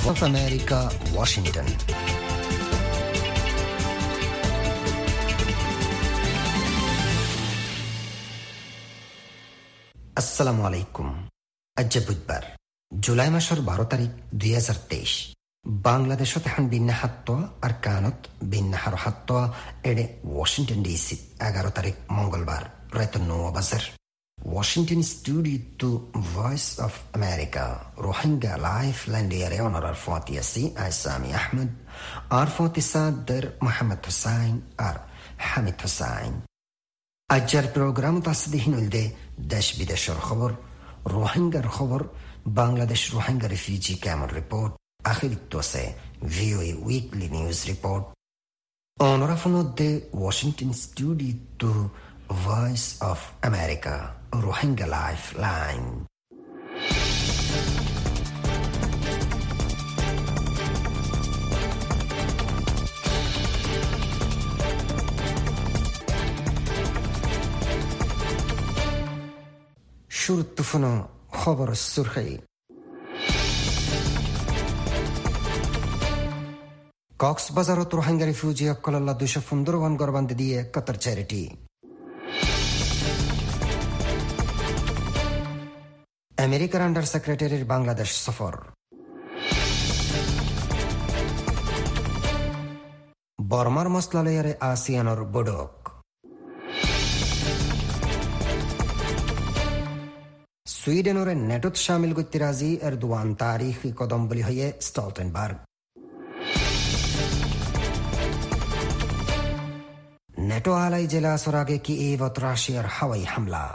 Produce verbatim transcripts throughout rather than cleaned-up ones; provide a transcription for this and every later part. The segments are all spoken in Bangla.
of America, Washington. আসসালামু আলাইকুম। আজ বুধবার জুলাই মাসের বারো তারিখ দুই হাজার তেইশ। বাংলাদেশত এখন বিন্যাহাত্ত আর কানত বিন্যাহার হাত্ত এডে ওয়াশিংটন ডিসি এগারো তারিখ মঙ্গলবার রাত নয় বাজার। Washington studio to Voice of America Rohingya Lifeline Diary Honor Ar-Fati Asi Aisami Ahmed Ar-Fati Sadr Muhammad Hussain Ar Hamid Hussain Ajjar program tasdihin ulde desh bideshar khabar Rohingya khabar Bangladesh Rohingya refugee camp report akhir tose V O A weekly news report Honor of the Washington studio to Voice of America Rohingya Lifeline শুরুত্তুফুনো খবর সুরখাই কক্সবাজারত রোহিঙ্গা রিফিউজি অকলাল্লা দুশো পনেরো ওয়ান গরবান্ধে দিয়ে কতার চ্যারিটি আমেরিকার আন্ডার সেক্রেটারির বাংলাদেশ সফর বর্মার মসলালয়ারে আসিয়ানোর বডক সুইডেনের নেটোত শামিল করতে রাজি এরদোয়ান তারিখি কদম বলি হয়ে স্টলটেনবার্গ নেটো আলাই জেলা আসর আগে কি এভত রাশিয়ার হাওয়াই হামলা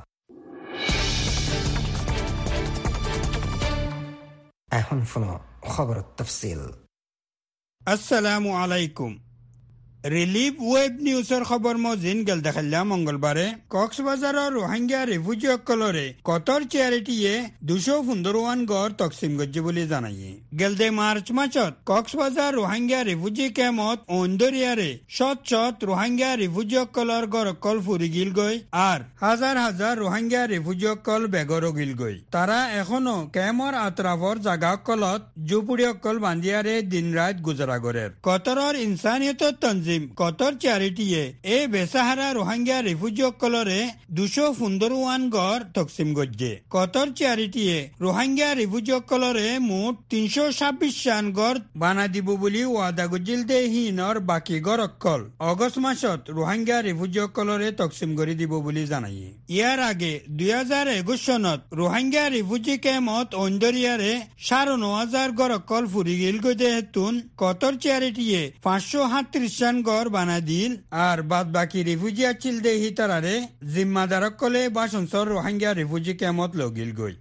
এখন ফোনো খবর তফসিল। আসসালামু আলাইকুম। রিলিফ ওয়েব নিউজের খবর মজিন গেল দেখাল্লা মঙ্গলবারে কক্সবাজারের রোহিঙ্গা রিফিউজি অকলরে কতর চ্যারিটিয়ে দুশো পনেরোয়ান গড় তকসিম গজ্জে বলে জানাইয়ে গেলদে মার্চ মাসত কক্সবাজার রোহিঙ্গা রিফিউজি ক্যাম্পত অন্দরিয়ারে শত শত রোহিঙ্গা রিফিউজি অকলর গড় অকল ফুরি গিল গই আর হাজার হাজার রোহিঙ্গা রিফিউজি অকল বেগর গিল গই। তারা এখনো ক্যাম্পর আতরাফর জাগা অকলত জুপুড়ি অকল বান্দিয়ারে দিন রাত গুজরা গরের কতরর ইনসানিয়তর তঞ্জিম কতর চ্যারিটিয়ে এ বেসাহারা রোহিঙ্গা রিফিউজি অকলরে দুশো পনেরো ওয়ান গড় তকসিম গজ্জে কতর চ্যারিটিয়ে রোহিঙ্গা রিফিউজি অকলরে মুঠ তিনশো ছাব্বিশ শান গড় বানা দিব বলি ওয়াদা গজিল দে হিনর বাকি গড় অকল অগস্ট মাসত রোহিঙ্গা রিফিউজি অকলরে তকসিম করে দিব বলি জানাই। ইয়ার আগে দুই হাজার একুশ সনত রোহিঙ্গা রিফিউজি ক্যাম্পত অন্দরিয়ারে সাড়ে ন হাজার গড় অকল ফুরি গিল গদে হেতুন কতর চ্যারিটিয়ে পাঁচশো সাতত্রিশ শান গড় বানা দিল আর বাদ বাকি রিফিউজি আছিল দে হিতারারে জিম্মাদারক কলে বাসনসর রোহিঙ্গা রিফিউজি ক্যাম্পত লগিল গই।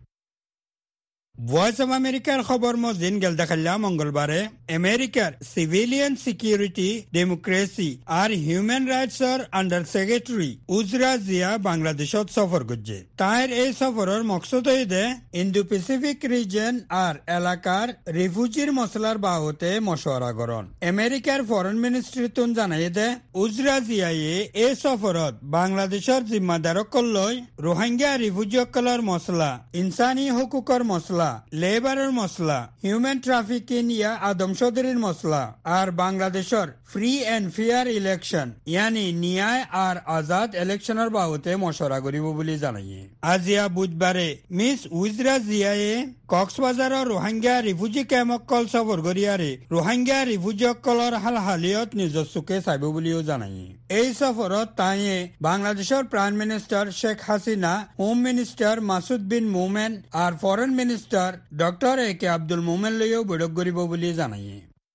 ভয়েস অব আমেরিকার খবর মজিন গেল দেখাল্লা মঙ্গলবারে আমেরিকার সিভিলিয়ান সিকিউরিটি ডেমোক্রেসি আর হিউম্যান রাইটস এর আন্ডার সেক্রেটারি উজরা জিয়া বাংলাদেশত সফর করছে। তার এই সফরের মকসদ হইতে ইন্দো প্যাসিফিক রিজন আর এলাকার রিফিউজির মশলার বাহতে মশওয়ারা করন। আমেরিকার ফরেন মিনিস্ট্রি তুন জানাই দে উজরা জিয়ায়ে এই সফরত বাংলাদেশের জিম্মাদারক লই রোহিঙ্গা রিফিউজি অকলর মশলা ইনসানি হকুকর মশলা লেবারের মশলা হিউম্যান ট্রাফিকিং ইয়া আদমসদরির মশলা আর বাংলাদেশের ফ্রি এন্ড ফেয়ার ইলেকশন ইয়ানি ন্যায় আর আজাদ ইলেকশনের বাবতে মশওয়ারা করিব বলে জানাইয়ে। আজিয়া বুধবারে মিস উজরা জিয়ায়ে কক্সবাজারের রোহিঙ্গা রিফিউজি ক্যাম্পকল সফর করিয়ারে রোহিঙ্গা রিফিউজি অকলর হাল হালিয়ত নিজের চোখে চাইব বলেও জানাইয়ে। এই সফরত তাইয়ে বাংলাদেশের prime minister Sheikh Hasina, home minister Masud bin Momen আর foreign minister doctor A K Abdul Momen লইও বৈঠক করিব বলে জানাইয়ে।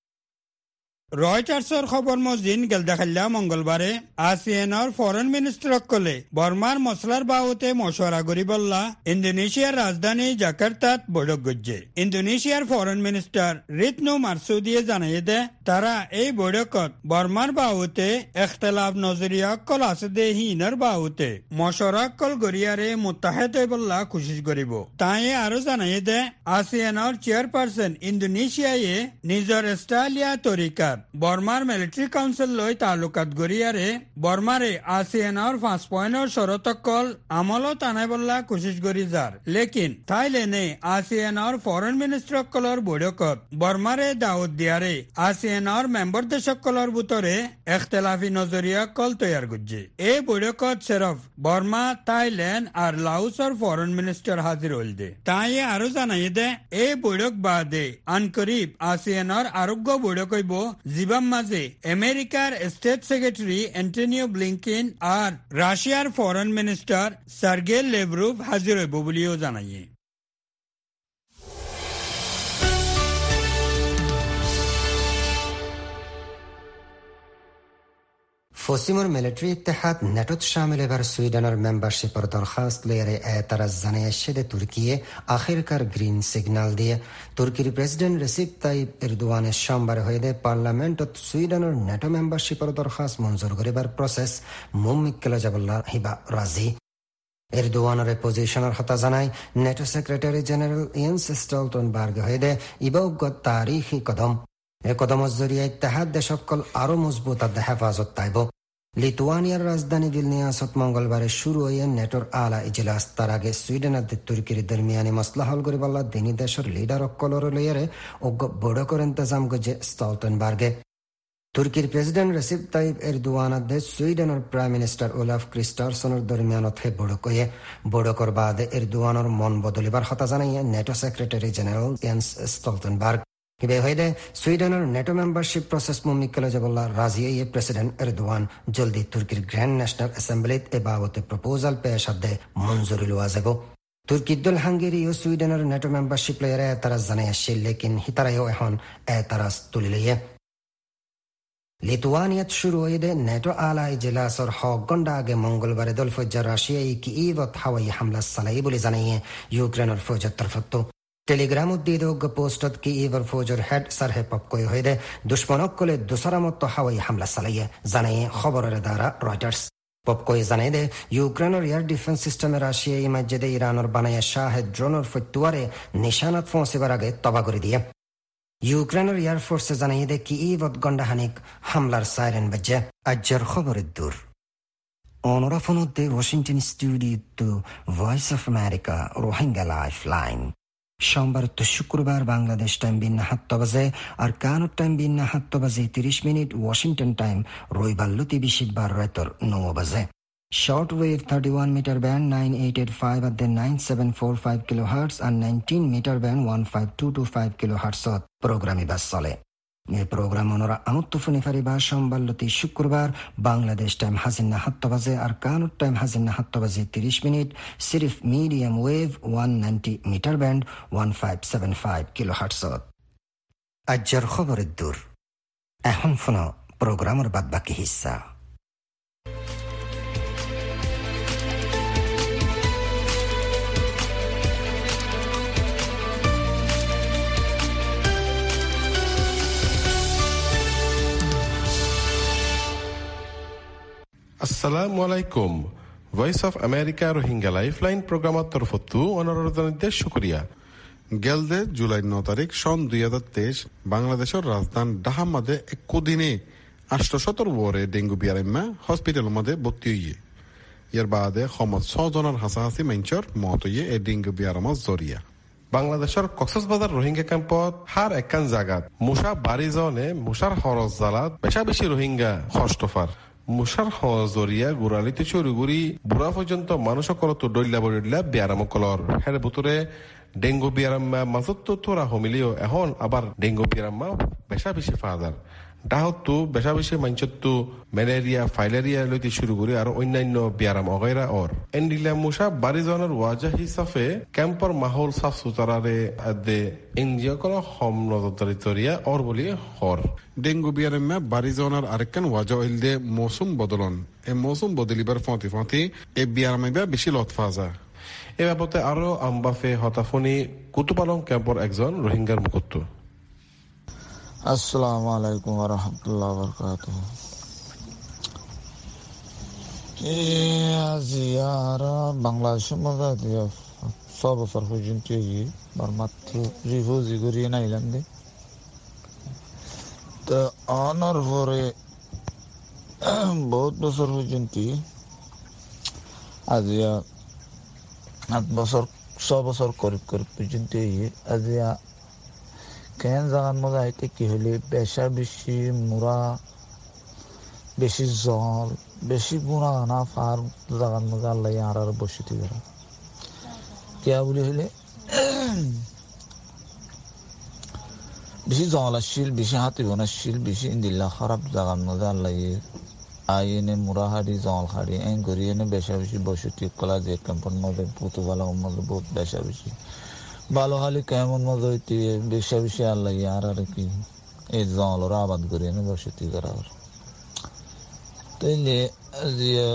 রয়টার্সের খবর মজিন গেল দেখাল্লা মঙ্গলবারে আসিয়ানোর ফরেন মিনিস্টার কলে বর্মার মশলার বাবতে মশওয়ারা করি বললা ইন্দোনেশিয়ার রাজধানী জাকার্তাত বৈঠক গজ্জে। ইন্দোনেশিয়ার ফরেন মিনিস্টার রিতনো মারসুদিয়ে জানাই দে তারা এই বৈঠকত বর্মার বাবতে এখতলাফ নজরিয়া কল আছে দে হিনার বাবতে মশওয়ারা কল গরিয়ারে মুত্তাহেদ বললা কোশিশ করিব। তাই আরো জানাই দে আসিয়ানোর চেয়ারপারসন ইন্দোনেশিয়ায় নিজের স্টাইলিয়া তরিকার বর্মার মিলিটারি কাউন্সিল লই তালুকাত গরিয়ারে বর্মারে আসিয়ানর পাঁচ পয়েন্টর শরতকল আমলত আনাই বল্লা কোশিশ করি যার লেকিন থাইল্যান্ডে আসিয়ানর ফরেন মিনিস্টার কলর বৈঠকত বর্মারে দাউদ দিয়ারে আসিয়ানর মেম্বার দেশকলর ভিতরে এখতলাফি নজরিয়া কল তৈয়ার করছে। এই বৈঠকত সেরফ বর্মা, থাইল্যান্ড আর লাউসর ফরেন মিনিস্টার হাজির হইল দে। তাই আরো জানাই দে এই বৈঠক বাদে আনকরিব আসিয়ানর আরোগ্য বৈঠক হইব জিবাম মাঝে আমেরিকার স্টেট সেক্রেটারি অ্যান্টনিও ব্লিংকেন আর রাশিয়ার ফরেন মিনিস্টার সার্গে লেভরভ হাজির হইব বলিও জানাইয়ে। ফসিমর মিলিটারি ইত্তেহাদ নেটোত শামিল এবার সুইডেনের মেম্বারশিপের দরখাস্ত লইয়ারে এতারাজ জানাইছে দে তুর্কিয়ে আখিরকার গ্রিন সিগন্যাল দিয়ে তুর্কির প্রেসিডেন্ট রিসিপ তাইপ এরদোয়ানের সোমবার হয়ে পার্লামেন্টত সুইডেনের নেটো মেম্বারশিপের দরখাস্ত মঞ্জুর করিবার প্রসেস মুম্মিক্কেল জাবল্লা হিবা রাজি। এরদোয়ানের পজিশনের কথা জানায় NATO secretary general Jens Stoltenberg হয়ে ইবাউগ তারিখি কদম। এ কদমত জরিয়া ইত্তেহাদ দেশকল আরো মজবুত আর হেফাজত তাইব। লিথুয়ানিয়ার রাজধানী ভিলনিয়াসত মঙ্গলবারে শুরু হয়ে নেটোর আলা ইজলাস তার আগে সুইডেনের তুর্কির দরমিয়ানি মসলা হল করিবাল্লা দিনী দেশের লিডার অকলর লইয়ারে অজ্ঞ বড়কর ইন্তজাম গজে স্টলটেনবার্গে। তুর্কির প্রেসিডেন্ট রিসিপ তাইপ এরদোয়ানের দেশ সুইডেনের প্রাইম মিনিস্টার ওলাফ ক্রিস্টারসনের দরমিয়ানত হে বড়ক হয়ে বড়কর বাদে এরদোয়ানের মন বদলিবার কথা জানাইয়ে NATO secretary general Jens Stoltenberg. হিবে হইদে সুইডেনের নেটো মেম্বারশিপ প্রসেস মুম্মিক্কেল জাবল্লা রাজি এ প্রেসিডেন্ট এরদোয়ান জলদি তুর্কির গ্র্যান্ড ন্যাশনাল অ্যাসেম্বলিত এ বাবতে প্রপোজাল পেশ আদে মঞ্জুরি লওয়া যাব। তুর্কির দল হাঙ্গেরি ও সুইডেনের নেটো মেম্বারশিপ লইয়ারে এতারাজ জানাই আসছে, লেকিন হিতারাইও এখন এতারাজ তুলি লইয়ে। লিথুয়ানিয়াত শুরু হইদে নেটো আলা ইজলাসর হক ঘণ্টা আগে মঙ্গলবারে দল ফৌজার রাশিয়াই কিইভত হাওয়াই হামলা চালাই বলে জানাইয়ে ইউক্রেনের ফৌজের তরফত। টেলিগ্রাম উদ্দিদোগ পোস্টত কি ইভর ফৌজর হেড সারহে পপকই হইদে দুশ্মনক কলে দুসরামত হাওয়াই হামলা চালাইয়ে জানাইয়ে খবরের দ্বারা রয়টার্স। পপকই জানাই দে ইউক্রেনের এয়ার ডিফেন্স সিস্টেমে রাশিয়াই মাঝে ইরানের বানাইয়া শাহেদ ড্রোনের ফতুয়ারে নিশানাত পৌঁছিবার আগে তবা করে দিয়ে। ইউক্রেনের এয়ারফোর্সে জানাই দে কি ইভত গন্ডাহানিক হামলার সাইরেন বাজে। আজ্জার খবরের দূর অনরাফনুদ্দে Washington studio Voice of America Rohingya life line সোমবার তো শুক্রবার বাংলাদেশ টাইম বিন্না সাত বাজে আর কানুর টাইম বিন্না সাত বাজে তিরিশ মিনিট ওয়াশিংটন টাইম রবিবার লতি বিশিবার রাতর নয় বাজে। Short wave thirty one metre band nine eight eight five আর then nine seven four five kilo hertz আর nineteen metre band one five two two five kilo হার্টসত প্রোগ্রামই বাস চলে। এই প্রোগ্রাম ওনারা আনুত্তুফুনি ফারিবা সোমবার লতি শুক্রবার বাংলাদেশ টাইম হাজিন্না সাত বাজে আর কানুর টাইম হাজিন্না সাত বাজে তিরিশ মিনিট সিরিফ medium wave one ninety metre band one five seven five kilo হার্টসত। আজ্জার খবরের দূর এখন ফোন প্রোগ্রামের বাদ বাকি হিস্সা। আসসালামু আলাইকুম। Voice of America Rohingya lifeline প্রোগ্রামের তরফতো অনুরোধের শুক্রিয়া। গেলদে জুলাই ন তারিখ সন দুই হাজার তেইশ বাংলাদেশের রাজধানী ঢাকা মাঝে এক দিনে আষ্ট সতর ওরে ডেঙ্গু বিয়ারেম্মা হসপিটাল মাঝে ভর্তি হইয়ে ইয়ার বাদে সমত ছজনের হাসাহাসি মেঞ্চর মত হইয়ে এই ডেঙ্গু বিয়ারামত জরিয়া। বাংলাদেশের কক্সবাজার রোহিঙ্গা ক্যাম্পত হার একান জাগাত মুসা বাড়ি জনে মুসার হরজ জালাত বেশা বেশি রোহিঙ্গা হস্তফার মুসার হজরিয়া গুড়ালিতে চুরুগুড়ি বুড়া পর্যন্ত মানুষ করত ডইলা বড়িলা বিয়ারাম কলর হের ভিতরে ডেঙ্গু বিয়ারাম্মা মাজত তো তোরা হমিলিও এখন আবার ডেঙ্গু বিয়ারাম্মা বেশা বেশি ফাদার ডাহতো বেশা বেশি মাঞ্চতো ম্যালেরিয়া ফাইলেরিয়া লইতে শুরু করি আর অন্যান্য বিয়ারাম অগৈরা ওর এন্ডিলা মুসা বাড়িজনের ওয়াজা হিসাবে ক্যাম্পর মাহল সাফ সুতরারে আদে এনজিও কল হম নজরদারিতরিয়া ওর বলি হর ডেঙ্গু বিয়ারাম্মা বাড়িজনের আরেকখান ওয়াজা হইল দে মৌসুম বদলন এই মৌসুম বদলিবার ফতি ফতি এই বিয়ারামাইবা বেশি লতফাজা। এ বাবতে আরো আমবাফে হতাফনি কুতুপালং ক্যাম্পর একজন রোহিঙ্গার মুখত্ব। আসসালামু আলাইকুম ওয়া রাহমাতুল্লাহি ওয়া বারাকাতুহু। আজি আর বাংলাদেশের মধ্যে সব বছর পর্যন্ত মাত্র রিফিউজি করিয়ে নাইলাম দে তো আনার পরে বহুত বছর পর্যন্ত আজিয়া আট বছর ছ বছর করিব করিব পর্যন্ত আজিয়া কেন জাগার মধ্যে আইতে কি হলে বেশা বেশি মুরা বেশি জল বেশি গুণা গানা ফার জাগার মধ্যে আল্লাহ আর আর বসতি করা কেয়া বলি হলে বেশি জল আসছিল বেশি হাতি বনাচ্ছিল বেশি ইন্দিল্লা খারাপ জাগার মধ্যে আল্লাহ আই এনে মুরা হাড়ি জল হাড়ি এন করি এনে বেশা বেশি বসতি কলা যে ক্যাম্পের মধ্যে পুতুবালা মধ্যে বহুত বেশা বেশি ভালো হালি কেমন মজা হইতে বেশা বেশি আল্লাহ আর আর কি এই জলর আবাদ করি এনে বসতি করা তাইলে আজিয়া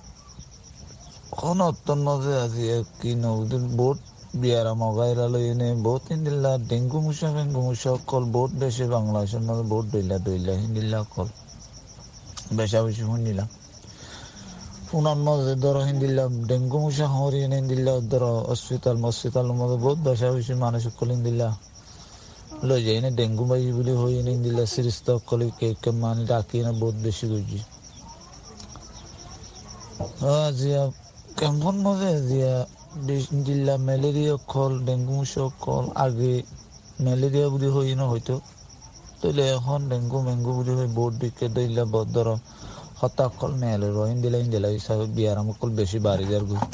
অত্যন্ত মজা আজিয়া কি নদীর বোট বিয়ারা মগাইরা লই এনে বহুত হিন্দিল্লা ডেঙ্গু মুসা ডেঙ্গু মুসা কল বহুত বেশি বাংলাদেশের মধ্যে বহুত ডইলা ডইলা হিন্দিল্লা কল বেশা বেশি শুনিলাম পুনার মধ্যে ধরো হিন্দিল্লা ডেঙ্গু মুসা হরি এনে হিন্দিল্লা ধরো হসপিটাল মসপিটালের মধ্যে বহুত বেশা বেশি মানুষ কল হিন্দিল্লা লই যাই এনে ডেঙ্গু বাই বলে হই এনে হিন্দিল্লা সিরিজ তো কলি কে মানে ডাকি এনে বহুত বেশি গেছি আজিয়া কেমন মজা আজিয়া দিল্লা ম্যালেরিয়া কল ডেঙ্গু মুসা কল আগে ম্যালেরিয়া বুলি হই না হয়তো তাইলে এখন ডেঙ্গু মেঙ্গু বুলি হই বহুত দিকে দিল্লা বদর হতা কল মেলে রহিন দিলা ইন্দিলা হিসাব বিয়ারাম কল বেশি বাড়ি যার গু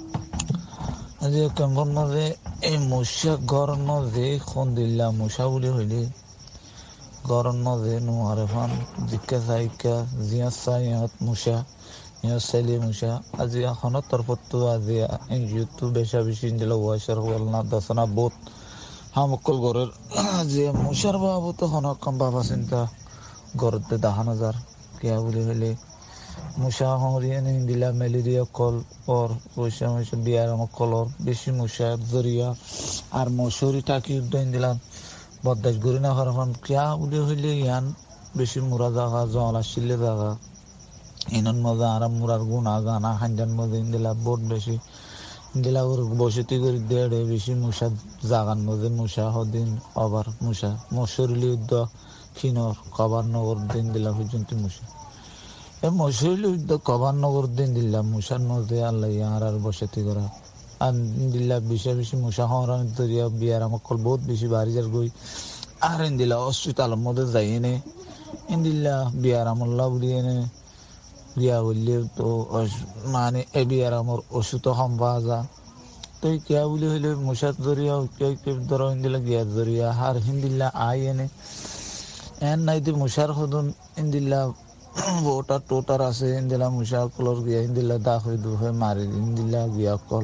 আজিয়া কেমন মজা এই মুসা গরম মজে খন দিল্লা মুসা বুলি হইলে গরম মজে নোয়ার এখন জিকা চাইকা জিয়া চাইয়াত মুসা ছেলে মুসা আজি এখনত তরফতো আজি এনজিওটো বেশা বেশি দিল ওয়াশার হল না দশনা বহুত হামকল ঘরের যে মুসার বাবু তো হনক কম বাবা চিন্তা ঘরতে দাহান হাজার কিয়া বলি হলে মুসা হরিয়ে দিলা ম্যালেরিয়া কল পর পয়সা ময়সা বিয়ার আমার কলর বেশি মুসা জরিয়া আর মশুরি টাকি উদ্যান দিলাম বদাস গরি না হরফান কিয়া বলি হইলে ইয়ান বেশি মুরা জাগা জল আসলে জাগা ইনন মজা আর মুরার গুণা গানা হাঞ্জান মজা ইন্দিলা বহুত বেশি ইন্দিলা ওর বসতি করে দেড়ে বেশি মুসা জাগান মজে মুসা হদিন আবার মুসা মশুরলি উদ্য খিনর কবার নগর দিন দিলা পর্যন্ত মুসা এ মশুরলি উদ্য কবার নগর দিন দিলা মুসার মজে আল্লাহ আর আর বসতি করা আর দিল্লা বেশি বেশি মুসা হরান দরিয়া বিয়ার আমার কল বহুত বেশি বাড়ি যার গই আর ইন্দিলা হসপিটালের মধ্যে যাই এনে ইন্দিল্লা বিয়ার আমল্লা বলি এনে বিয়া বললে তো মানে এ বিয়ার আমার ওষুধ কম পাওয়া যায় তো কিয়া বলি হইলে মুসার জরিয়া ধরো হিন্দিলা গিয়ার জরিয়া আর হিন্দিল্লা আই এনে এন নাইতে মুসার সদন হিন্দিল্লা ওটার টোটার আছে হিন্দিলা মুসা কলর গিয়া হিন্দিল্লা দা হয়ে দু হয়ে মারি হিন্দিল্লা গিয়া কল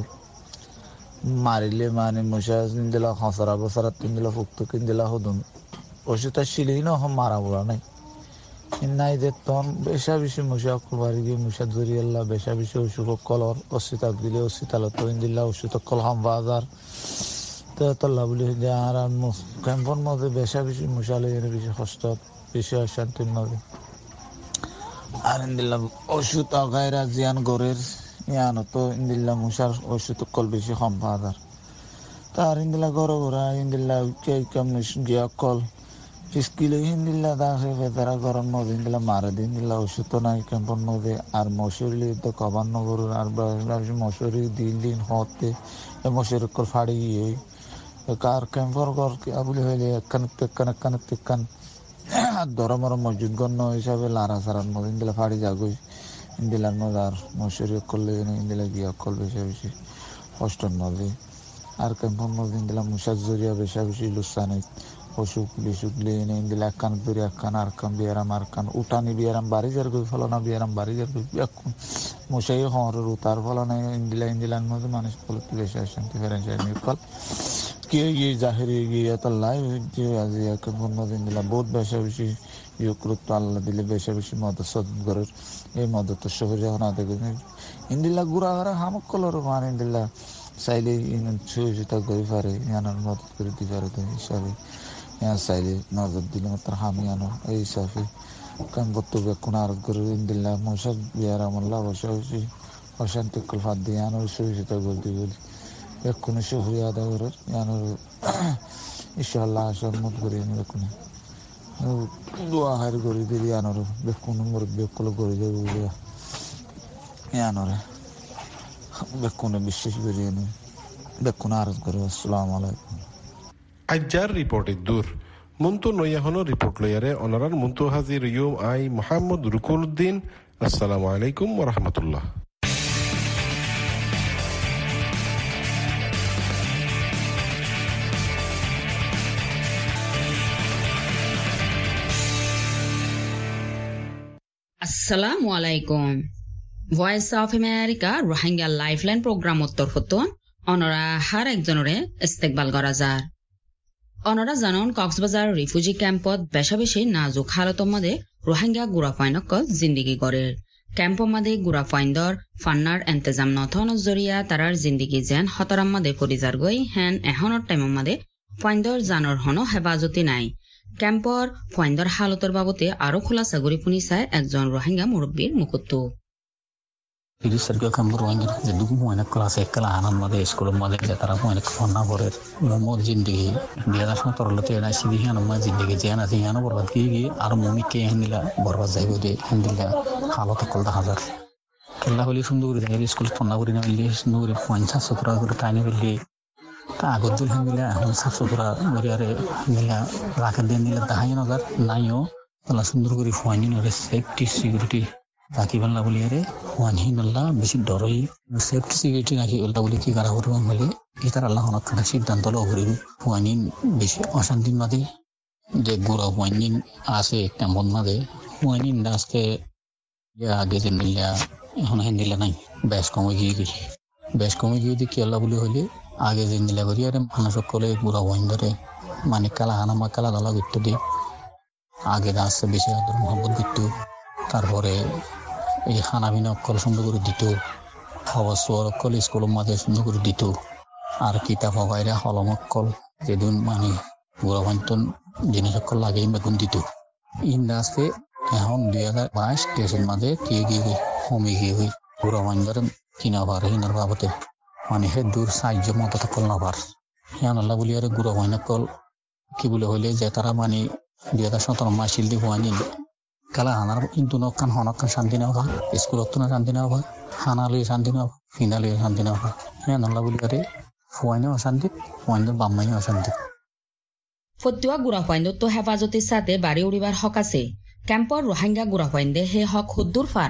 মারিলে মানে মুসা হিন্দিলা খসরা বসরা তিনদিলা ফুক্ত কিনদিলা সদন ওষুধটা শিলেই না মারা বলা নাই নাই যে তন বেশা বেশি মুসা বাড়ি গিয়ে মুসা জরিয়াল্লা বেশা বেশি ওষুধ কলর অসিতাল দিলে অসিতাল তো দিল্লা ওষুধ কল হাম বাজার তো তল্লা বলি যে আর ক্যাম্পর মধ্যে বেশা বেশি মুসা লেগে বেশি কষ্ট বেশি অশান্তির মধ্যে আর ইন্দিল্লা ওষুধ আগাইরা জিয়ান গরের ইয়ানো তো ইন্দিল্লা মুসার ওষুধ কল বেশি কম বাজার তার ইন্দিল্লা গড় ঘোরা ইন্দিল্লা কে কেমন গিয়া কল ফিসকিলে হিন্দিল্লা দাসে বেতারা গরম মধ্যে হিন্দিল্লা মারা দিন দিল্লা ওষুধ নাই ক্যাম্পর মধ্যে আর মশুরি তো কবান্ন গরুর আর মশুরি দিন দিন হতে মশুরি কল ফাড়ি গিয়ে কার ক্যাম্পর ঘর বলি হইলে একখান একখান একখান একখান ধরমর মসজিদ গণ্য হিসাবে লারা সারার মধ্যে হিন্দিলা ফাড়ি যাগই হিন্দিলার মধ্যে আর মশুরি করলে হিন্দিলা গিয়া কল বেশি বেশি কষ্টর মধ্যে আর ক্যাম্পর মধ্যে হিন্দিলা মুসার জরিয়া বেশা বেশি লুসা নেই অসুখ বিসুখ লিয়ে এনে দিলে একখান দূরে একখান আর কান বিয়ারাম আর কান উঠানি বিয়ারাম বাড়ি যার গই ফলনা বিয়ারাম বাড়ি যার গই এখন মশাই হরের উতার ফলনা ইন্দিলা ইন্দিলার মধ্যে মানুষ কল বেশি শান্তি ফেরেন কল কে গিয়ে জাহেরি গিয়ে তাল্লাই যে আজি এখন মধ্যে ইন্দিলা বহুত বেশা বেশি ইয়ে করতো আল্লাহ দিলে বেশা বেশি মদ সদ ঘরের এই মদ তো শহর যখন আদে ইন্দিলা গুড়া হারা হামক কলর মান ইন্দিলা চাইলে ছুঁয়ে সেটা গই পারে ইয়ানার মদত করে দিতে পারে তো হিসাবে यहाँ साइले नजर दिले मात्र हामी आनो এই সাফে কাম করতে বেকুন আর করে দিল্লা মুসা বিয়ার আমল্লা বসে বসে অশান্তি কল ফাদ দিয়ে আনো সুবিধা বলতে বলি বেকুন শুকরিয়া আদা করে আনো ইনশাআল্লাহ আশা মত করে আমি বেকুন দোয়া হার করে দিলি আনর বেকুন মুরব্বী কল করে দেবো এ আনরে বেকুনে বিশ্বাস করিয়ে নি বেকুন আরজ করে আসসালামু আলাইকুম আজ্জার রিপোর্টে দূর মুন্তু নয়াহনো রিপোর্ট লয়ারে অনারার মুন্তু হাজির ইউম আই মোহাম্মদ রুকুল উদ্দিন আসসালামু আলাইকুম ওয়া রাহমাতুল্লাহ। আসসালামু আলাইকুম। Voice of America Rohingya lifeline programme উত্তর ফতুন অনরা হার একজনরে ইস্তেকবাল করা যার অনরা জানন কক্সবাজার রিফিউজি ক্যাম্পত বেশা বেশি নাজুক হালতর মাঝে রোহিঙ্গা গুড়া ফাইনকল জিন্দিগি গড়ের ক্যাম্পর মাঝে গুড়া ফাইন্দর ফান্নার এন্তেজাম নথনৰ জরিয়া তারার জিন্দিগি যেন হতরাম মাঝে ফরিজার গই হেন এহনৰ টাইমৰ মাঝে ফাইন্দর জানৰ হনো হেফাজতি নাই। ক্যাম্পর ফাইন্দর হালতর বাবতে আরো খোলাসা করে শুনি চায় একজন রোহিঙ্গা মুরব্বীর মুকুত্তু। Ini sergio kampur wangir jadi gua nak kelas ekala anak made sekolah made jatara gua nak fana borer mau zindagi dia dah semua terlalu tiada sih dia nama zindagi jangan sih yana berbat kiri ar mumi ke hendila berbat zai bode hendila halat kol dah hazar kella holi sundur dari sekolah fana borer na beli sundur panca sutra guru tanya beli tak agut dulu hendila hamsa sutra beri are hendila rakyat dia hendila dah yana agar nayo kalau sundur guru fana ini safety security ताकि बल्ला बोली अरे वानी नल्ला बेसी डरई सेफ्टी सिक्योरिटी नाकी बल्ला बोली की करा हुआ मिले इधर अल्लाह होना करना सिद्धांत लो हुई वानी बेसी अशांति मादे जे गुरा वानी आसे कैंपन मादे वानी इंदास के या आगे से मिलिया होना हिंदी नहीं बेस कौमे की की बेस कौमे की थी कि अल्लाह बोली होली आगे से मिलिया करी अरे मानस कोले गुरा वानी दरे माने कला हाना मा कला दला बिट्टू दी आगे दास से बेसी आदर मोहब्बत बिट्टू তারপরে এই খানাপিনা অকল সুন্দর করে দিত খাবার সোয়ার অকল স্কুলের মাঝে সুন্দর করে দিত আর কিতাব হবাইরা হলম অকল যেদিন মানে বুড়া ভান্তন জিনিস অকল লাগে বেগুন দিত ইন্দাসে এখন দুই হাজার বাইশ তেইশের মাঝে কে গিয়ে কমে গিয়ে হই বুড়া ভান্ডার কিনা পার হিনার বাবতে মানে হে দূর সাহায্য মতো অকল না পার হ্যাঁ আল্লাহ বলি আরে বুড়া ভাইন অকল কি বলে হইলে যে তারা মানে দুই হাজার সতেরো মাস শিল্দি হওয়ানি kala hanar itu nokan honokan santi nawa sekolah tu na santi nawa hanali santi nawa finali santi nawa ya nalla buli kare fuaino santi fuaino bammaino santi ফতুয়া গুড়া ফাইন্দ তো হেফাজতের সাথে বাড়ি উড়িবার হক আছে ক্যাম্পর রোহিঙ্গা গুড়া ফাইন্দে হে হক হুদ্দুর ফার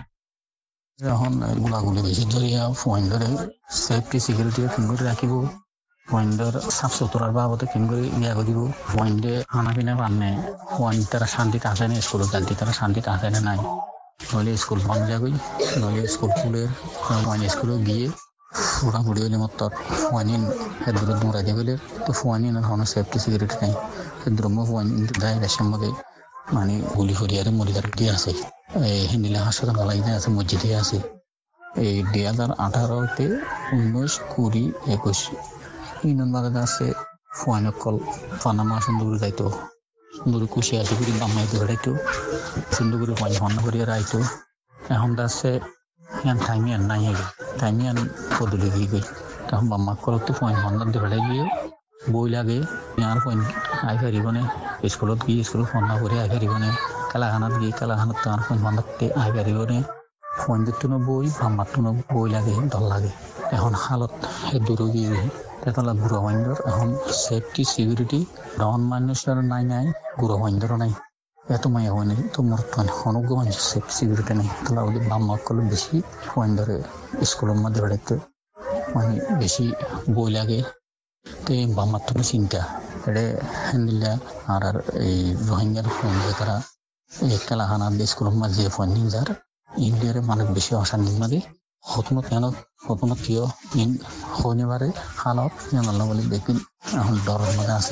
এখন গুলাগুলি বেশি ধরিয়া ফুয়াইন্দরে সেফটি সিকিউরিটি ফিঙ্গর রাখিব ফুয়াইন্দর সাফ সুতরার বাবদে ফিঙ্গর ইয়া করিব ফুয়াইন্দে খানা পিনা পান্নে ফুয়াইন তারা শান্তিতে আসে না স্কুল জানতে তারা শান্তিতে আসে না নাই নইলে স্কুল বন্ধ যাবই নইলে স্কুল খুলে ফুয়াইন স্কুলে গিয়ে পুরা বুড়ি হলে মত ফুয়াইন হেদ্র দৌড়া দিয়ে গেলে তো ফুয়াইন কোনো সেফটি সিকিউরিটি নাই হেদ্র ফুয়াইন দায় দেশের মধ্যে মানে গুলি ফরিয়ারে মরিদার দিয়ে আছে এই হিন্দিলা হাসপাতাল লাইনে আছে মসজিদে আছে এই দুই হাজার আঠারোতে উনিশ কুড়ি একুশ ইউনিয়ন বাজারে আছে ফুয়াইন কল ফানামা সুন্দর করে যাইতো সুন্দর কুশি আছে করে বাম্মাইতে বেড়াইতো সুন্দর করে ফুয়াইন হন্না করিয়া রাইতো এখন আছে ইয়ান টাইমিয়ান নাই আগে টাইমিয়ান পদলি গিয়ে গই তখন বাম্মা কলতে ফুয়াইন হন্নার দিয়ে বেড়াই গিয়ে বই লাগে ইয়ার ফুয়াইন আই ফারিবনে স্কুলত গিয়ে স্কুলত হন্না করে আই ফারিবনে কালাখানাত গিয়ে কালাখানাত তোমার ফুয়াইন হন্নাতে আই ফারিবনে ফুয়াইন দিতো না বই বাম্মার তো বই লাগে ডর লাগে এখন হালত হে দূর গিয়ে তেতলা গুড়া ভাইন্দর এখন সেফটি সিকিউরিটি রহন মানুষের নাই নাই গুড়া ভাইন্দরও নাই এত মায়া হয় নাই তো মোর অনুগ্রহ মানুষের সেফটি সিকিউরিটি নেই তাহলে ওদের বাম্মা করলে বেশি ভাইন্দরে স্কুলের মধ্যে বেড়াইতে মানে বেশি বই লাগে তো এই বাম্মার তো চিন্তা এটা হ্যান্ডিলা আর আর এই রোহিঙ্গার ফোন যে তারা এই কালাহানার স্কুলের মাঝে ফোন যার ইন্ডিয়ার মানুষ বেশি অশান্তির মাঝে হতনো কেন হতনো কিয় ইন হইনে পারে হালত জানাল্লা বলে দেখুন এখন ডরের মধ্যে আছে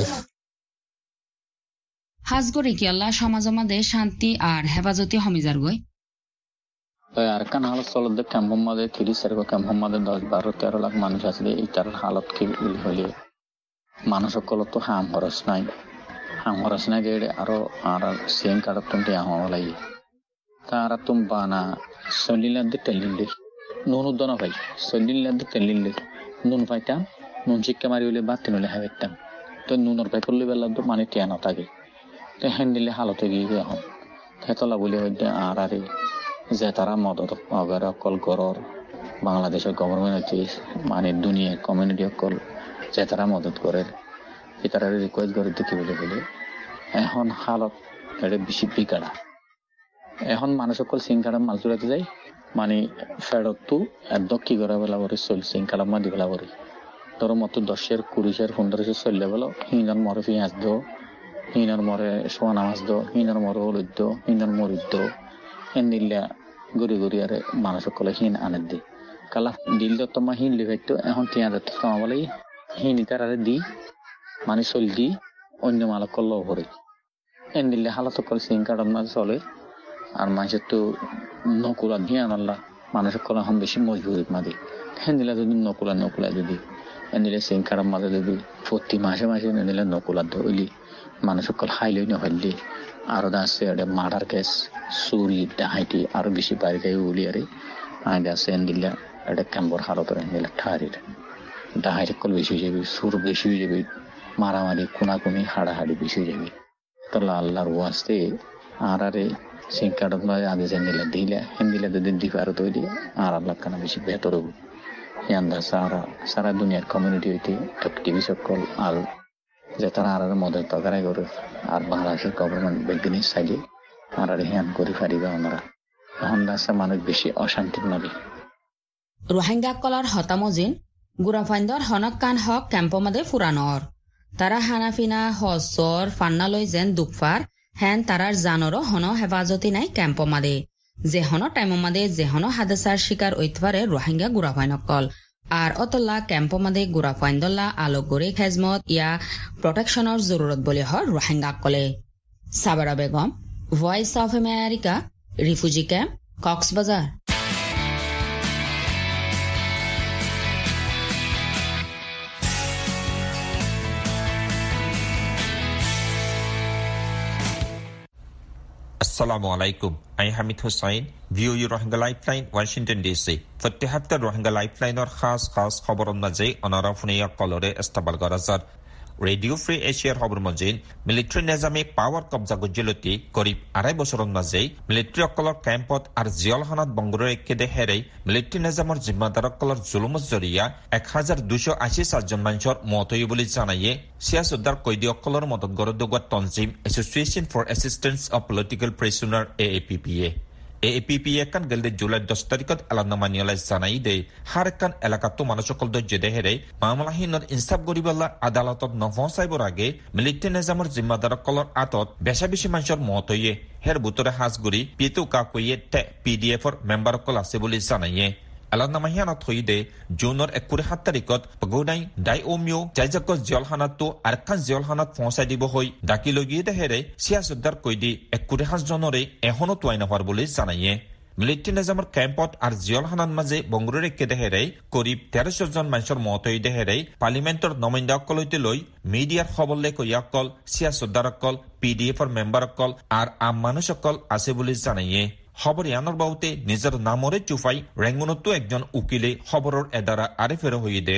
হাজগরি কি আল্লাহ সমাজ মাঝে শান্তি আর হেফাজতি হমিজার গই আর কান হালত চলতে ক্যাম্পর মাঝে তিরিশ এর ক্যাম্পর মাঝে দশ বারো তেরো লাখ মানুষ আছে এইটার হালত কি হইলে মানুষ সকল তো হাম খরচ নাই হাম খরচ নাই গেড়ে আরো আর সেম কারত তুমি হওয়া লাগে তারা তুমি বানা সলিলাদের টেলিলে নুন উদ্দন ভাই সলিলাদের টেলিলে নুন পাইতাম নুন শিক্ষা মারি হইলে বাদ তিন হলে হাইতাম তো নুনের ভাই করলে বেলা তো মানে টিয়া না থাকে তে হেন্দিলে হালতে গিয়ে এখন থেতলা বলে হইতে আর আরে যে তারা মদত অগার অকল গরর বাংলাদেশের গভর্নমেন্ট মানে দুনিয়া কমিউনিটি অকল যে তারা মদত করে সে তারা রিকোয়েস্ট করে দেখি বলে বলে এখন হালত এটা বেশি বিকাড়া এখন মানুষ অকল সিংকাড়া মাছ ধরাতে যায় মানে ফেরতু একদম কি করে বেলা করে চল সিংকাড়া মা দিবেলা করে ধরো মতো দশের কুড়িশের পনেরোশের চললে বলো হিনার মরে পেঁয়াজ দো হিনার মরে সোয়ানা মাছ দো হিনার মরে হলুদ দো হিনার মরিদ দো হেন দিল্লা ঘুরি ঘুরি আরে মানুষ সকলে হিন আনে দি কালা দিল তো মা হিন লিভাইতো এখন পেঁয়াজ তোমা বলে হিন ইতার আরে দি মানে চল দি অন্য মালক করলেও ভরে হেন দিল্লা হালত করে সিং কাটার মাছ চলে আর মানুষের তো নকুলা দিয়ে আনাল্লা মানুষের কলা এখন বেশি মজবুরি মাদি হেন দিলা যদি নকুলা নকুলা যদি হেন দিলে সিং কাটার মাঝে যদি প্রতি মাসে মাসে এনে দিলে নকুলা ধরলি মানুষ সকল হাইলই নহলি আরো আছে এটা মার্ডার কেস চুরি ডাহাইটি আরো বেশি বাইরে গাই উলি আরে আইডা আছে এন দিলা এটা ক্যাম্পর হালত এনে দিলে ঠারির ডাহাইটি কল বেশি হয়ে যাবে সুর বেশি হয়ে যাবে মারামারি কোনাকুনি হাড়াহাড়ি বেশি হয়ে যাবে তাহলে আল্লাহর ওয়াস্তে আর আরে সিংকাটা আগে যেন দিলে দিলে হেন দিলে যদি দিপারো তৈরি আর আল্লাহ কানা বেশি বেহতর হবো ইয়ান্দা সারা সারা দুনিয়ার কমিউনিটি হইতে টিভি সকল আর যে তারা আর মদত তগারাই করে আর বাংলাদেশের গভর্নমেন্ট বিজ্ঞানী চাইলে আর আর হ্যান করে পারিবা আমরা এখন আছে মানুষ বেশি অশান্তির নবী রোহিঙ্গা কলার হতামজিন গুরাফাইন্দর হনক কান হক ক্যাম্পমাদে ফুরানোর তারা হানাফিনা হসর ফান্নালৈ যেন দুকফার হেন তারার জানরও হন হেফাজতি নাই ক্যাম্পমাদে যে হন টাইমমাদে যে হন হাদেসার শিকার ঐতবারে রোহিঙ্গা গুরাফাইনকল আর অতল্লা ক্যাম্পমাদে গুরাফাইন্দল্লা আলোক গড়ে খেজমত ইয়া প্রটেকশনের জরুরত বলে হয় রোহিঙ্গা কলে Sabara Begum Voice of America refugee camp কক্সবাজার Assalamu alaikum. I am Hamid Hussain. View your Rohingya Lifeline, Washington D C. Fatihaftar Rohingya Lifeline or khas khas khabaron maje onara funiya kolore estabal garazar. Radio Free Asia খবর মজে মিলিটারি নিজামে পাওয়ার কবজা গজ্জলতি করিব আড়াই বছৰৰ মাজে মিলিটারি অকলৰ ক্যাম্পত আর জিয়ালখানাত বংগৰৰ একেদে হেৰাই মিলিটারি নিজামৰ জিম্মাদাৰসকলৰ জুলুমত জৰিয়া এক হাজাৰ দুশ আশী সাতজন মানুহৰ মত হৈ বুলি জানায়ে সিয়াসুদ্দাৰ কয়দীসকলৰ মদত গঢ় দগোৱা তনজিম association for assistance of political prisoner A A P P A A A P P A কান গেলদে জুলাই দশ তাৰিখত এলানামা নিয়ালাই জানাই দে হার কান এলাকাতো মানুহসকল দৰ্জে হেৰাই মামলাহীনৰ ইনসাফ কৰিবলা আদালতত নপਹੁঁচাইবৰ আগে মিলিটাৰী নিজামৰ জিম্মাদাৰসকলৰ আঁতত বেচা বেছি মানুহৰ মত হৈয়ে হেৰ বুটৰে সাজগুৰি পিটো কাকৈয়ে তে পি ডি এফৰ মেম্বাৰসকল আছে বুলি জানায়ে এলানামাহিয়ানত হৈ দে জুনৰ একৈশ সাত তাৰিখত পগৌদাই ডাই অমিও জাইজাকজ জলখানাতো আৰখান জলখানাত পਹੁঁচাই দিব হৈ ডাকি লগিয়ে দেহেৰে সিয়াসুদ্দাৰ কৈদি একৈশ সাতজনৰে এখনো তোৱাই নহাৰ বুলি জানায়ে মিলিটাৰী নিজামৰ ক্যাম্পত আৰু জলখানাৰ মাজে বংগৰৰ একেদেহেৰে করিব তেরশ জন মানুহৰ মত হৈ দেহেৰে পাৰ্লিমেণ্টৰ নমিন্দাসকলতে লৈ মিডিয়াৰ খবৰলে কৈয়াকল সিয়াসুদ্দাৰসকল পি ডি এফৰ মেম্বাৰসকল আৰু আম মানুহসকল আছে বুলি জানায়ে খবর ইয়ানোর বাউতে নিজের নামরে চুফাই রেঙ্গুনতো একজন উকিলে খবরের এদারা আরে ফেরো হয়ে দে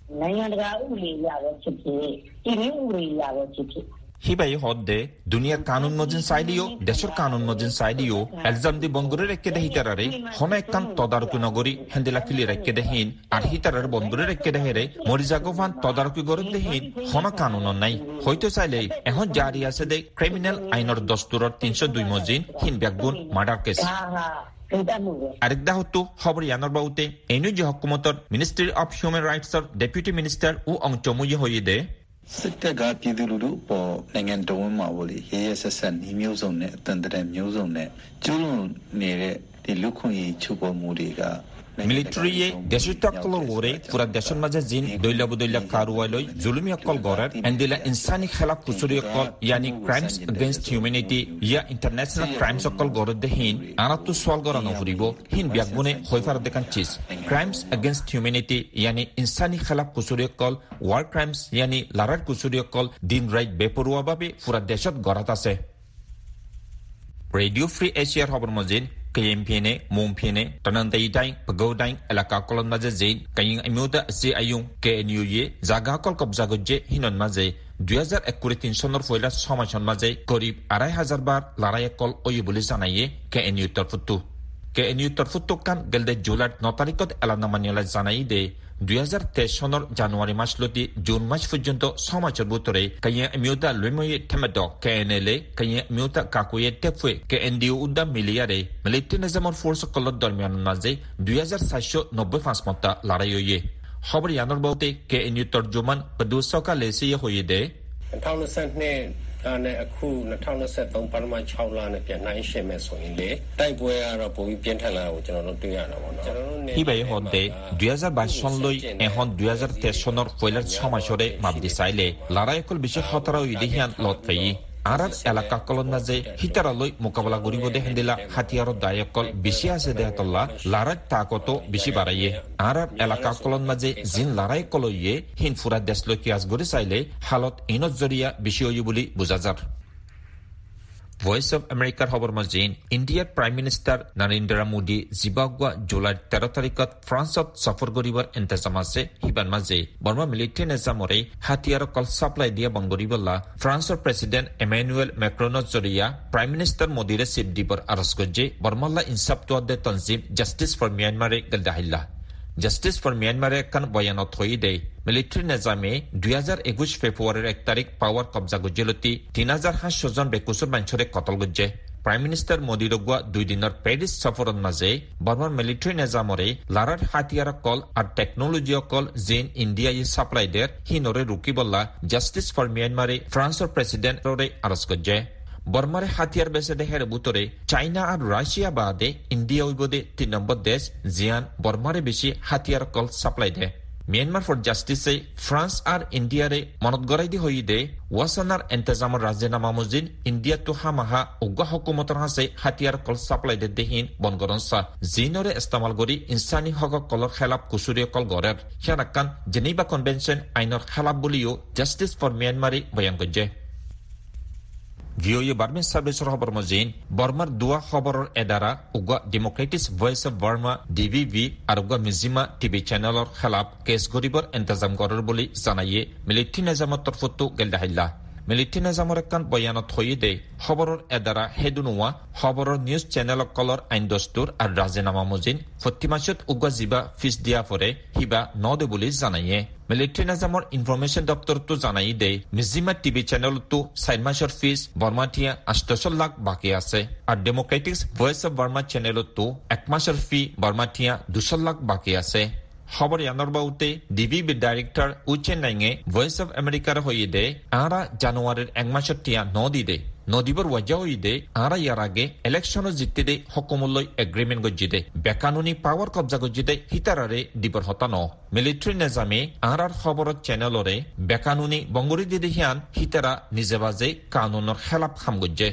হিবাই হদ দে দুনিয়ার কানুন মজিন চাইলিও দেশের কানুন মজিন চাইলিও একজন দি বন্দরের একে দে হিতারারে হন একখান তদারকি নগরী হেন্দিলা ফিলির একে দেহীন আর হিতারার বন্দরের একে দেহেরে মরিজাগোভান তদারকি গরত দেহীন হন কানুন নাই হয়তো চাইলে এখন জারি আছে দে ক্রিমিনাল আইনের দস্তুরের তিনশো দুই মজিন হিন ব্যাগুন মার্ডার কেস আরেকদা হতো খবর ইয়ানোর বাউতে এনু যে হকুমতর মিনিস্ট্রি অফ হিউম্যান রাইটসর ডেপুটি মিনিস্টার ও অংচমুই হয়ে দে Sittega Pidulu po Nanganton Mawoli, he is a son, he muson, Thunder muson, Julun near the Lukui Chupo Muriga. মিলিটারিয়ে দেশের তকল ওরে পুরা দেশের মাঝে জিন দৈলা বদৈলা কারওয়ালই জুলুমি অকল গরার এন্দিলা ইনসানি খেলাফ কুসুরি অকল ইয়ানি ক্রাইমস এগেইনস্ট হিউম্যানিটি ইয়া ইন্টারন্যাশনাল ক্রাইমস অকল গরদ দেহিন আনাতু সওয়াল গরানো ফুরিব হিন বিয়াগুনে হইফার দেখান চিজ ক্রাইমস এগেইনস্ট হিউম্যানিটি ইয়ানি ইনসানি খেলাফ কুসুরি অকল ওয়ার ক্রাইমস ইয়ানি লারার কুসুরি অকল দিন রাইট বেপরোয়াভাবে পুরা দেশত গরাত আছে রেডিও ফ্রি এশিয়ার খবর মজিন কেএমপিএনে মোমপিএনে তনন্তাই টাই পগৌডাই এলাকা কলন মাঝে যে কাইং আমিউতা সি আইউং কেএনইউয়ে জাগা কল কবজা গজ্জে হিনন মাঝে দুই হাজার একুশ তিন সনের ফয়লা সমাজন মাঝে করিব আড়াই হাজার বার লড়াই কল ওই বলে জানাইয়ে কেএনইউ তরফুতু কেএনইউ তরফুতু কান গেলদে জুলাই ন তারিখত এলানামানিয়ালা জানাই দে দুই হাজার তেইশ সনের জানুয়ারি মাসলতি জুন মাস পর্যন্ত সমাজের ভিতরে কাইয়া মিউতা লুইময়ে ঠেমেদ কেএনএলএ কাইয়া মিউতা কাকুয়ে টেফুয়ে কেএনডিউ উদ্দা মিলিয়ারে মিলিটারি নিজামর ফোর্স কলর দরমিয়ান মাঝে দুই হাজার চারশো নব্বই পাঁচ মতা লড়াই হইয়ে খবর ইয়ানোর বলতে কেএনইউ তর্জমান পদুসকা লেসিয়ে হইয়ে দে ane aku na thau na set tong parma chawla na pya nai she me so yin le tai pwe aro bo bi pian than la ko chono no twi ya na bo no chono ne hibai honde দুই হাজার বাইশ সন লই এখন দুই হাজার তেইশ সনৰ পয়লাৰ ছমাসৰে মাবদি চাইলে লড়াইকল বেছি খতৰা ইদিহিয়ান লত পাই আরার এলাকা কলন মাঝে হিতারালই মোকাবেলা করিব দেখিলা হাতিয়ারর দায়কল বেশি আছে দেহতল্লা লড়াই তাকত বেশি বাড়াইয়ে আরার এলাকা কলন মাঝে জিন লড়াই কলইয়ে হিনফুরা দেশলৈ কিয়াজ গড়ি চাইলে হালত ইনত জরিয়া বেশি হই বলি বুঝা যার ভয়েস অফ আমেরিকার খবর মজিন ইন্ডিয়ার প্রাইম মিনিস্টার নরেন্দ্র মোদী জিবাগুয়া জুলাই তেরো তারিখত ফ্রান্সত সফর করিবার ইন্তজাম আছে হিবান মাঝে বর্মা মিলিটারি নিজামরে হাতিয়ার কল সাপ্লাই দিয়া বন্ধ করিবলা ফ্রান্সর প্রেসিডেন্ট এমানুয়েল ম্যাক্রনের জরিয়া প্রাইম মিনিস্টার মোদীরে সিপ দিবর আরজ গজ্জে বর্মাল্লা ইনসাফ তোয়াদে তনজিম জাস্টিস ফর মিয়ানমারে গলদাহিল্লা জাস্টিস ফর মিয়ানমারে কান বয়ানত হই দে মিলিটারি নিজামে দুই হাজার একুশ ফেব্রুয়ারির এক তারিখ পাওয়ার কবজা গজ্জেলতি তিন হাজার সাতশো জন বেকুসুর মানুষরে কতল গজ্জে প্রাইম মিনিস্টার মোদী রগুয়া দুই দিনের প্যারিস সফরের মাঝে বর্মার মিলিটারি নিজামরে লারার হাতিয়ার কল আর টেকনোলজি কল জিন ইন্ডিয়ায় সাপ্লাই দের হিনরে রুকিবল্লা জাস্টিস ফর মিয়ানমারে ফ্রান্সর প্রেসিডেন্টরে আরজ গজ্জে বর্মারে হাতিয়ার বেসে দেহের বুতরে চাইনা আর রাশিয়া বাদে ইন্ডিয়া উইবদে তিন নম্বর দেশ জিয়ান বর্মারে বেশি হাতিয়ার কল সাপ্লাই দে মিয়ানমার ফর জাস্টিসে ফ্রান্স আর ইন্ডিয়ারে মনত গড়াই দি হই দে ওয়াসানার এন্তেজামর রাজিনামা মুজিন ইন্ডিয়া তো হামাহা উগ্র হকুমতর হাসে হাতিয়ার কল সাপ্লাই দে দেহিন বনগরনসা জিনরে ইস্তেমাল করি ইনসানি হক কলর খেলাপ কুসুরিয় কল গড়ের হিয়ানাকান জেনেভা কনভেনশন আইনর খেলাপ বলিও জাস্টিস ফর মিয়ানমারে বয়ান গজ্জে ভিওয়ে বার্মিজ সার্ভিসৰ খবৰ মজিন বৰ্মাৰ দুৱা খবৰৰ এদাৰা উগা democratic voice of Burma DVB আৰু উগা মিজিমা টিভি চেনেলৰ খেলাপ কেছ গৰিবৰ ইন্তজাম কৰাৰ বুলি জানায়ে মিলিটাৰী নিজামৰ তৰফতো গেলদাহিল্লা মিলিটাৰী নিজামৰ একান বয়ানত হৈ দে খবৰৰ এদাৰা হেদুনোৱা খবৰৰ নিউজ চেনেলসকলৰ আইন দস্তুৰ আৰু ৰাজিনামা মজিন ফতিমাছত উগা জিবা ফিজ দিয়া পৰে হিবা নদে বুলি জানায়ে মিলিটাৰী নিজামৰ ইনফৰমেশ্যন দপ্তৰতো জানাই দে মিজিমা টিভি চেনেলতো চাৰি মাসৰ ফিজ বৰ্মাথিয়া আঠাইশ লাখ বাকী আছে আৰু ডেমক্ৰেটিক ভয়েস অফ বাৰ্মা চেনেলতো এক মাসৰ ফি বৰ্মাথিয়া দুশ লাখ বাকী আছে খবর ইয়ানোর বাউতে ডিভিবি ডাইরেক্টর উচেন নাইঙে ভয়েস অফ আমেরিকার হইয়ে দে আরা জানুয়ারির এক মাসের টিয়া নদি দে নদীবর ওয়াজা হই দে আরা ইয়ার আগে ইলেকশনও জিততে দে হকুমুল্লই এগ্রিমেন্ট গজ্জি দে বেকানুনি পাওয়ার কবজা গজ্জি দে হিতারারে দিবর হতানো মিলিটারি নিজামে আরার খবরত চ্যানেলরে বেকানুনি বঙ্গরি দিদি হিয়ান হিতারা নিজে বাজে কানুনের খেলাপ খাম গজ্জে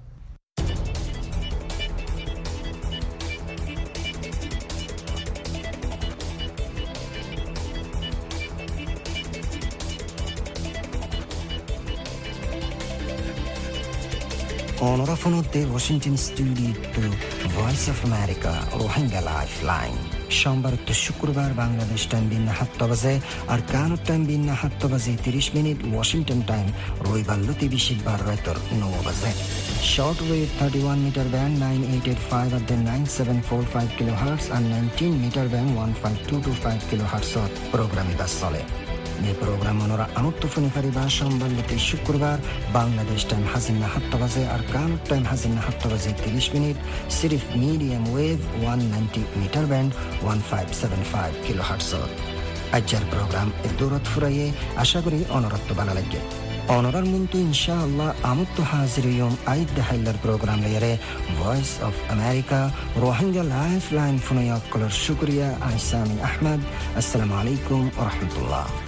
অনরাফনতে Washington studio to Voice of America Rohingya lifeline সোমবার তো শুক্রবার বাংলাদেশ টাইম বিন্না সাত বাজে আর কানাডা টাইম বিন্না সাত বাজে তিরিশ মিনিট ওয়াশিংটন টাইম রবিবার লতি বিশিবার রাতর নয় বাজে short wave thirty one metre band nine eight eight five আর then nine seven four five kilo hertz আর nineteen metre band one five two two five kilo হার্টসত প্রোগ্রামে বাস চলে এই প্রোগ্রাম ওনারা আনুত্তফনি ফারিবা সোমবার লতি শুক্রবার বাংলাদেশ টাইম হাজিনা সাত বাজে আর কানাডা টাইম হাজিনা সাত বাজে তিরিশ মিনিট সিরিফ medium wave one ninety metre band one five seven five kilo হার্টসত আজকের প্রোগ্রাম এ দৌড়ত ফুরাইয়ে আশা করি অনরত্ব ভালো লাগে অনরার মুন্তু ইনশাআল্লাহ আমুত্ত হাজির ইয়ম আইদ দেহাইলার প্রোগ্রাম লেয়ারে Voice of America Rohingya life line ফুনয়াক কলর শুক্রিয়া আইসামি আহমদ আসসালামু আলাইকুম ওয়া রাহমাতুল্লাহ